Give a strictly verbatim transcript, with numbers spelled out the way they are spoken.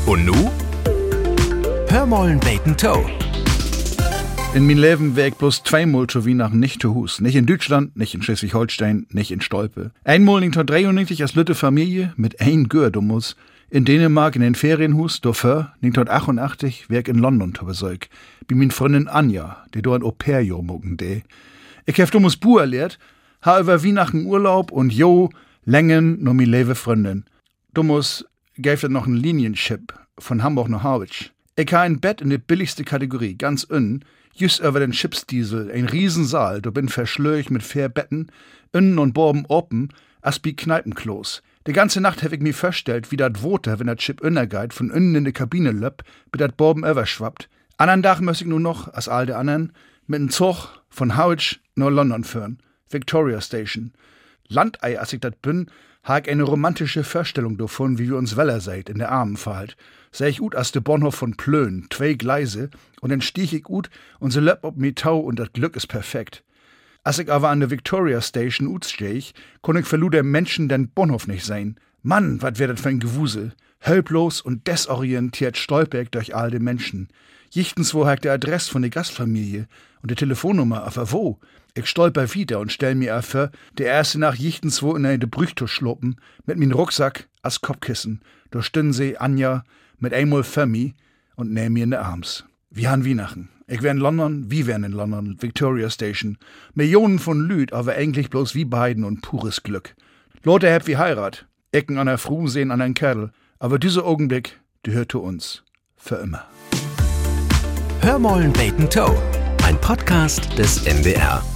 Und nu? Hör mollen beten Toe. In mein Leben wär ich bloß zweimal zu Weihnachten nicht zu Hus. Nicht in Deutschland, nicht in Schleswig-Holstein, nicht in Stolpe. Einmal neunzehnhundertdreiundneunzig als lütte Familie mit ein Gürdumus. In Dänemark in den Ferienhus, dafür neunzehnhundertachtundachtzig wär ich in London zu Besuch. Bei min Freundin Anja, die do ein Au-pair-Jahr mogen de. Ich hef dummes Buch erlehrt, ha über Weihnachten Urlaub und jo, Längen no mi lewe Freundin. Dummus gäf noch ein Linienchip von Hamburg nach Harwich. Ich ha ein Bett in der billigste Kategorie, ganz innen, just über den Chipsdiesel, ein Riesensaal, do bin verschlöch mit vier Betten, innen und borben open, as bi Kneipenklos. Die ganze Nacht hab ich mir vorstellt, wie dat Woter, wenn dat Chip innergeit, von innen in de Kabine löpp, bis dat borben überschwappt. Andern Tag muss ich nur noch, as all de anderen, mit n Zug von Harwich nach London führen. Victoria Station. Landei, as ich dat bin, ha ich eine romantische Vorstellung davon, wie wir uns Weller seid, in der Armenfahrt. Seh ich ut as de Bahnhof von Plön, zwei Gleise, und dann stieg ich ut und se löpp ob mi Tau und dat Glück is perfekt. As ich aber an der Victoria Station ut steh, kon ich verlu der Menschen den Bahnhof nicht sein. Mann, wat wär dat für ein Gewusel. Hölplos und desorientiert stolper ich durch all de Menschen. Jichtens wo hak der Adress von der Gastfamilie und die Telefonnummer, aber wo? Ich stolper wieder und stell mir vor, der erste nach jichtens wo in eine Brüchtour schloppen, mit min Rucksack as Kopfkissen. Da stünden sie Anja mit einmal für mi und nähm mir in de Arms. Wir han Weihnachten. Ich wär in London, wie wären in London, Victoria Station. Millionen von Lüd, aber eigentlich bloß wie beiden und pures Glück. Leute hab wie Heirat. Ecken an der Fru sehen an einen Kerl. Aber dieser Augenblick, die hört zu uns. Für immer. Hör mollen beten Toe. Ein Podcast des N D R.